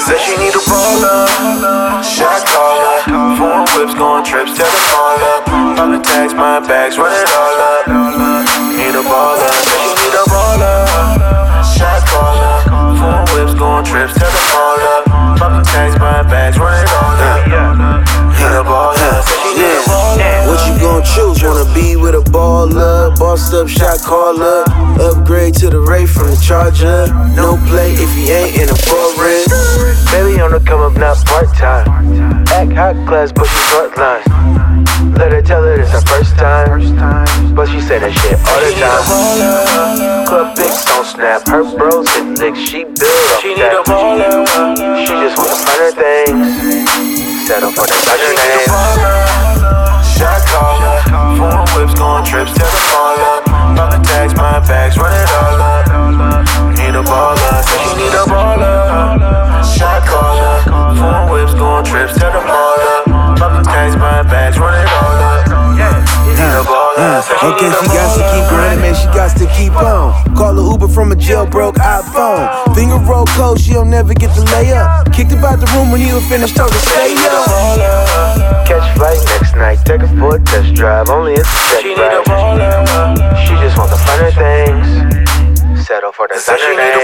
Said she need a baller, shot caller. Foreign whips, going trips to the mall up. Poppin' tags, my bags, run it all up. Need a baller, said she need a baller, shot caller. Foreign whips, going trips to the mall up. Poppin' tags, my bags, run it all up. Need a baller, said she need a baller. What you gon' choose? Wanna be with a baller, bossed up shot caller. Upgrade to the Ray from the Charger. No play if he ain't in a forest. Baby on the come up, not part-time. Act hot class, but she short line. Let her tell her it's her first time, but she say that shit all the time. Club pics on Snap, her bros hit licks, she build off that. She just wanna find her things, settle for the better name. Shot caller, foreign whips, going trips to the mall up. Poppin' tags, my bags, run it all up. Need a baller, said she need a baller. Shot caller, foreign whips, going trips to the mall up. Poppin' tags, my bags, run it all up. Need a baller, said she Okay, need a she got to keep grinding, man, she got to keep on. Call her Uber from a jailbroke iPhone. Finger roll cold, she'll never get the layup. Kicked him out the room when he was finished, told her stay up. Catch flight next night, take her for a test drive. Only it's a check ride. She just wants to find her things, settle for the better name.